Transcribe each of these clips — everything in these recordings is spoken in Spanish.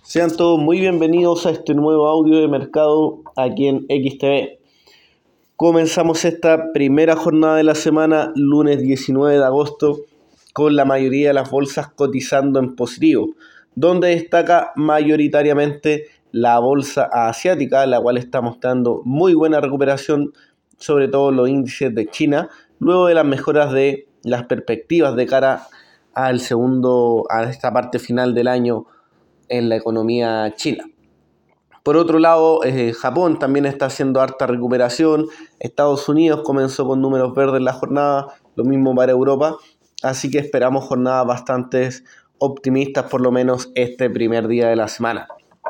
Sean todos muy bienvenidos a este nuevo audio de mercado aquí en XTV. Comenzamos esta primera jornada de la semana, lunes 19 de agosto, con la mayoría de las bolsas cotizando en positivo, donde destaca mayoritariamente la bolsa asiática, la cual está mostrando muy buena recuperación, sobre todo los índices de China, luego de las mejoras de las perspectivas de cara a esta parte final del año en la economía china. Por otro lado, Japón también está haciendo harta recuperación. Estados Unidos comenzó con números verdes en la jornada, lo mismo para Europa. Así que esperamos jornadas bastante optimistas, por lo menos este primer día de la semana.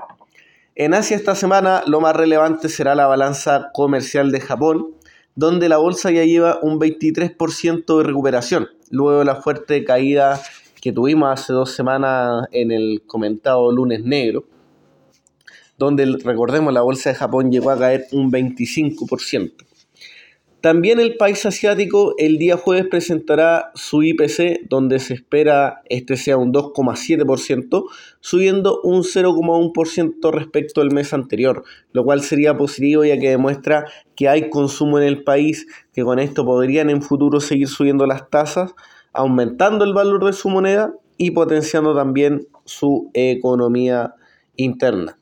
En Asia esta semana lo más relevante será la balanza comercial de Japón, donde la bolsa ya lleva un 23% de recuperación, luego de la fuerte caída que tuvimos hace 2 semanas en el comentado lunes negro, donde, recordemos, la bolsa de Japón llegó a caer un 25%. También el país asiático el día jueves presentará su IPC, donde se espera sea un 2,7%, subiendo un 0,1% respecto al mes anterior, lo cual sería positivo ya que demuestra que hay consumo en el país, que con esto podrían en futuro seguir subiendo las tasas, aumentando el valor de su moneda y potenciando también su economía interna.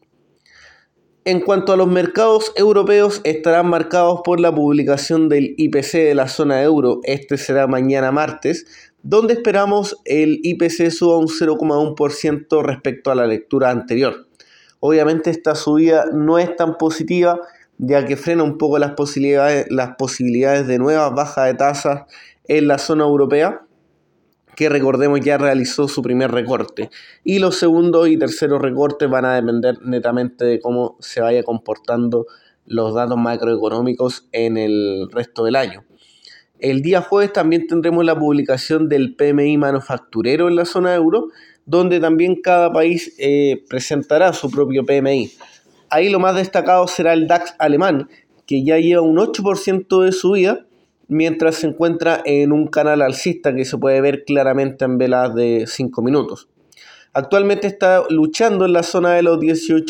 En cuanto a los mercados europeos, estarán marcados por la publicación del IPC de la zona euro. Este será mañana martes, donde esperamos el IPC suba un 0,1% respecto a la lectura anterior. Obviamente esta subida no es tan positiva, ya que frena un poco las posibilidades de nuevas bajas de tasas en la zona europea, que recordemos ya realizó su primer recorte, y los segundos y terceros recortes van a depender netamente de cómo se vaya comportando los datos macroeconómicos en el resto del año. El día jueves también tendremos la publicación del PMI manufacturero en la zona euro, donde también cada país presentará su propio PMI. Ahí lo más destacado será el DAX alemán, que ya lleva un 8% de subida, mientras se encuentra en un canal alcista que se puede ver claramente en velas de 5 minutos. Actualmente está luchando en la zona de los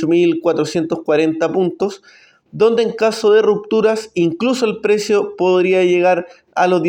18.440 puntos, donde en caso de rupturas incluso el precio podría llegar a los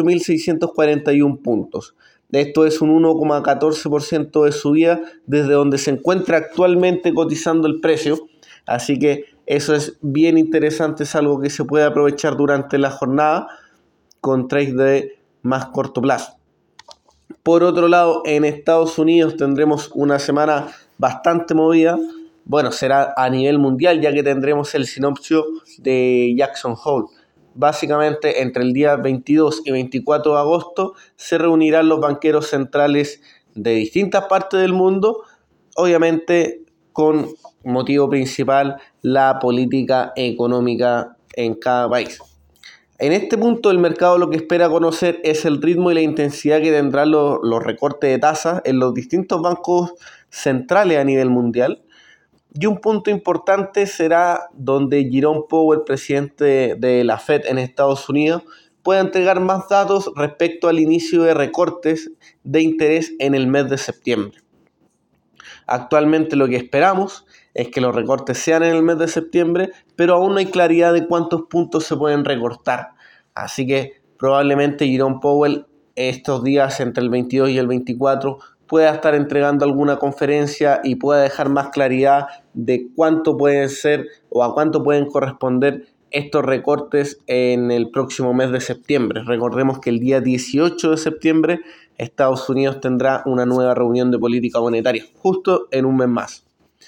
18.641 puntos. Esto es un 1,14% de subida desde donde se encuentra actualmente cotizando el precio, así que eso es bien interesante, es algo que se puede aprovechar durante la jornada con trades de más corto plazo. Por otro lado, en Estados Unidos tendremos una semana bastante movida. Bueno, será a nivel mundial, ya que tendremos el sinopsis de Jackson Hole. Básicamente, entre el día 22 y 24 de agosto se reunirán los banqueros centrales de distintas partes del mundo, obviamente con motivo principal la política económica en cada país. En este punto el mercado lo que espera conocer es el ritmo y la intensidad que tendrán los recortes de tasas en los distintos bancos centrales a nivel mundial. Y un punto importante será donde Jerome Powell, presidente de la Fed en Estados Unidos, pueda entregar más datos respecto al inicio de recortes de interés en el mes de septiembre. Actualmente lo que esperamos es que los recortes sean en el mes de septiembre, pero aún no hay claridad de cuántos puntos se pueden recortar. Así que probablemente Jerome Powell estos días entre el 22 y el 24 pueda estar entregando alguna conferencia y pueda dejar más claridad de cuánto pueden ser o a cuánto pueden corresponder estos recortes en el próximo mes de septiembre. Recordemos que el día 18 de septiembre Estados Unidos tendrá una nueva reunión de política monetaria, justo en un mes más.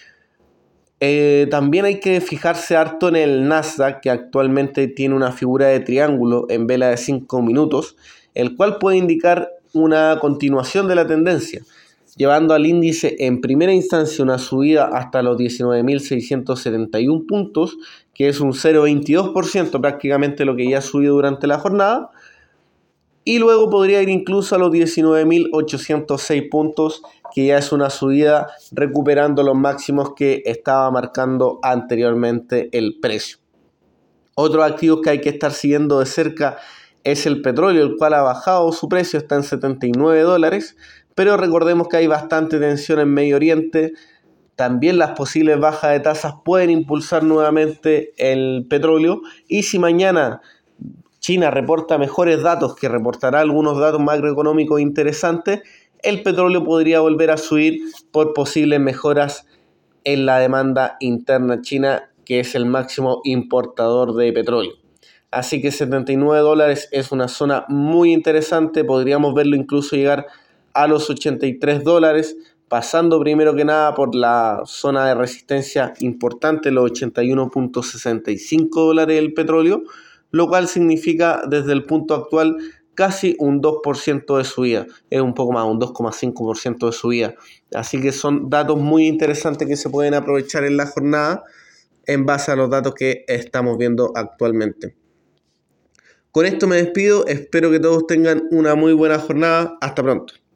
También hay que fijarse harto en el Nasdaq, que actualmente tiene una figura de triángulo en vela de 5 minutos, el cual puede indicar una continuación de la tendencia, llevando al índice en primera instancia una subida hasta los 19.671 puntos, que es un 0,22% prácticamente lo que ya ha subido durante la jornada, y luego podría ir incluso a los 19.806 puntos, que ya es una subida recuperando los máximos que estaba marcando anteriormente el precio. Otros activos que hay que estar siguiendo de cerca es el petróleo, el cual ha bajado su precio, está en $79, pero recordemos que hay bastante tensión en Medio Oriente, También las posibles bajas de tasas pueden impulsar nuevamente el petróleo. Y si mañana China reporta mejores datos, que reportará algunos datos macroeconómicos interesantes, el petróleo podría volver a subir por posibles mejoras en la demanda interna china, que es el máximo importador de petróleo. Así que $79 es una zona muy interesante, podríamos verlo incluso llegar a los $83, pasando primero que nada por la zona de resistencia importante, los $81.65 del petróleo, lo cual significa desde el punto actual casi un 2% de subida, es un poco más, un 2,5% de subida. Así que son datos muy interesantes que se pueden aprovechar en la jornada en base a los datos que estamos viendo actualmente. Con esto me despido, espero que todos tengan una muy buena jornada, hasta pronto.